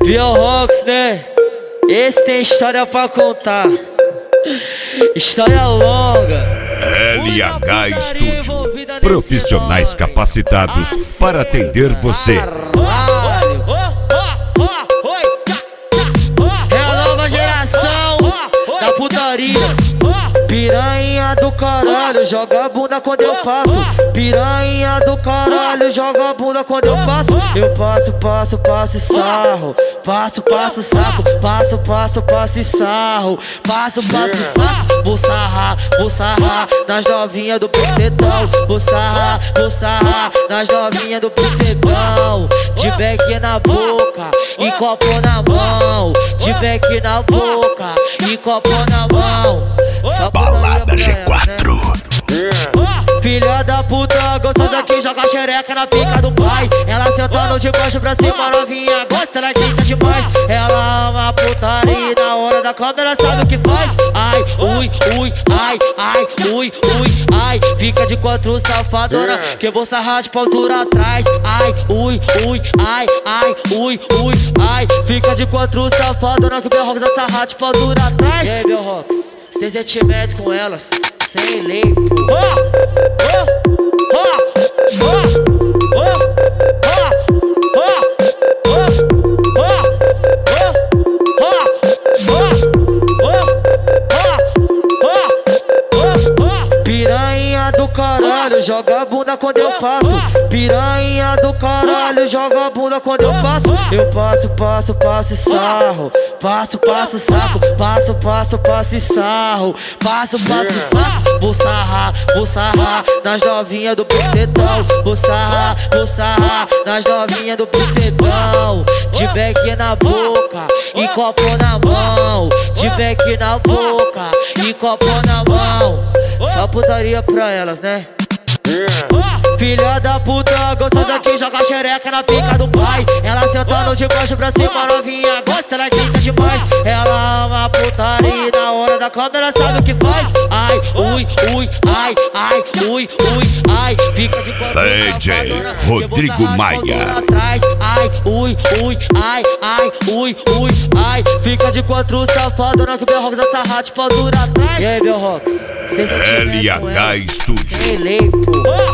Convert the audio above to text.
Biohox, né? Esse tem história pra contar. História longa. LH Studio. Profissionais capacitados para atender você. É a nova geração da putaria. Piranha do caralho, joga a bunda quando eu passo. Piranha do caralho, joga a bunda quando eu passo. Eu passo e sarro. Passo saco. Passo e sarro. Passo saco. Vou sarrar nas novinhas do pecetão. Vou sarrar nas novinhas do pecetão. De beck na boca e copo na mão. De beck na boca e copo na mão. Balada G4. Filha da puta, gostosa que joga xereca na pica do pai. Ela sentando de baixo pra cima, novinha gosta, ela grita demais. Ela ama a putaria e na hora da cama ela sabe o que faz. Ai, ui, ai. Fica de quatro safadona, que eu vou sarrar de pau dura atrás. Ai, ui, ai. Fica de quatro safadona, que o Biohox vai sarrar de pau dura atrás. E aí, Biohox, sem sentimento com elas, sem lei, Piranha do caralho, joga a bunda quando eu passo. Piranha do caralho, joga a bunda quando eu passo. Eu passo e sarro. Passo saco. Passo e sarro. Passo saco. Vou sarrar nas novinhas do pecetão. Vou sarrar nas novinhas do pecetão. De beck na boca e copo na mão. De beck na boca e copo na mão. Só putaria pra elas, né? Filha da puta, gostosa que joga xereca na pica do pai. Ela sentando de baixo pra cima, novinha gosta, ela grita demais. Ela ama a putaria e na hora da cama ela sabe o que faz. Ai, ui, ai. Fica de quatro DJ Rodrigo Maia. Ai, ui, ai. Fica de quatro safadona, que o Biohox vai sarrar de pau dura atrás. E aí, Biohox, LH Studio. sem lei, pô.